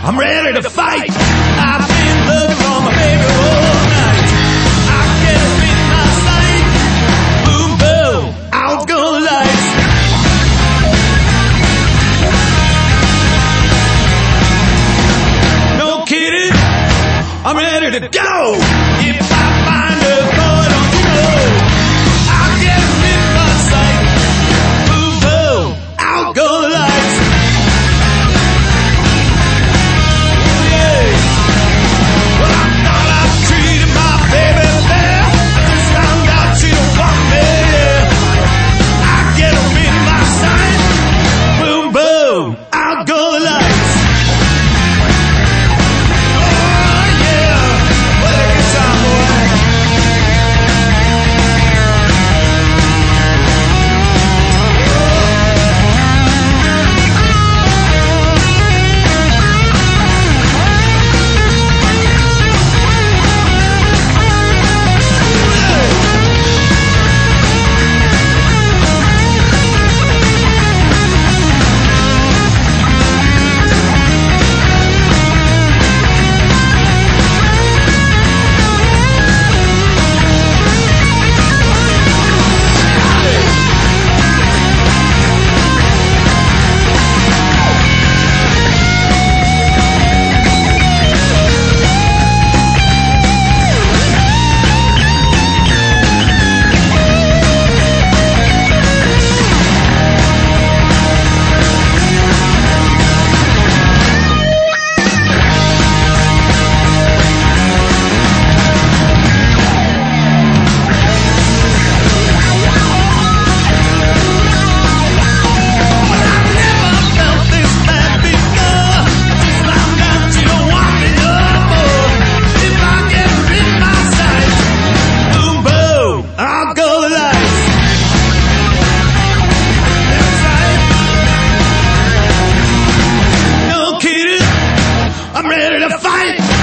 I'm ready to fight. I've been looking for my baby all night. I get her in my sight. Boom, boom, out go the lights. No kidding, I'm ready to go. If I find her, boy, don't you know, I'll get her in my sight. Boom, boom, out go the lights. I'm ready to fight.